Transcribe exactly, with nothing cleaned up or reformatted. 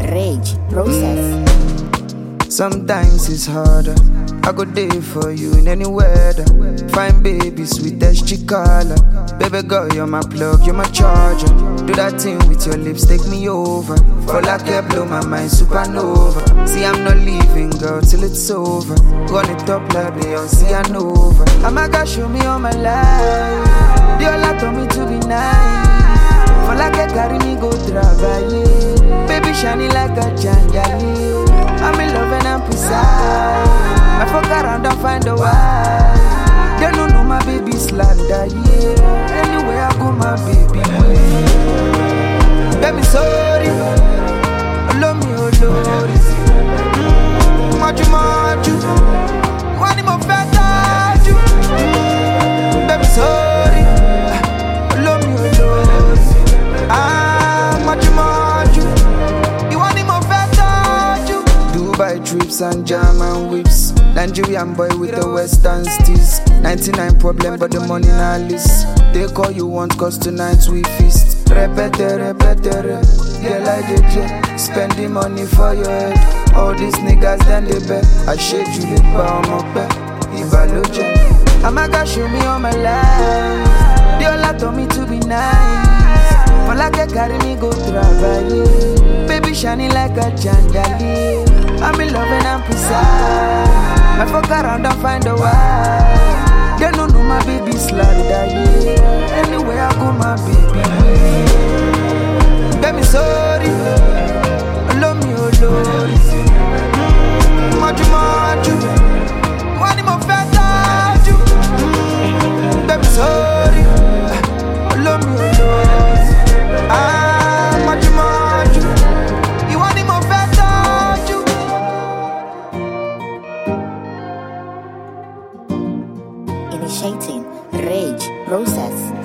Rage Process. Sometimes it's harder. I go there for you in any weather. Fine baby, sweet as chicala. Baby girl, you're my plug, you're my charger. Do that thing with your lips, take me over. For like you blow my mind, supernova. See, I'm not leaving, girl, till it's over. Run it up like Beyonce and over. I'ma go show me all my life. The all told me to be nice. For like you carry me, go travailler. Baby, shining like a jangale. I'm in love and I'm precise. I fuck around and find a wife. They don't know my baby slander, yeah. Anywhere I go, my baby way. Baby, sorry. Love me, oh Lord. Mm, Maju, maju. Wani mo feta ju. Mm, Baby, sorry. Love me, oh Lord. Ah, maju, maju. You want mo feta ju. Dubai trips and German whips. Nigerian boy with the western steez. ninety-nine problem but the money not list. They call you once cause tonight we feast. Repete, repete, re. Girl I J J. Spend the money for your head. All these niggas then they bet. I shade you the power my back. Ibaloje. I'ma go show me all my life. They all told me to be nice. For like you carry me go travailler. Baby shining like a jangale. I'm in love and I'm precise. I fuck around and find a wife. They don't know my baby slander, yeah. Anywhere I go, my baby way. Baby, sorry. Love me, oh Lord. Mm, Maju, maju. Wani mo feta ju. Mm, Baby, sorry. Love me, oh Lord. Ah, maju, maju. You want mo feta ju. Initiating Rage Process.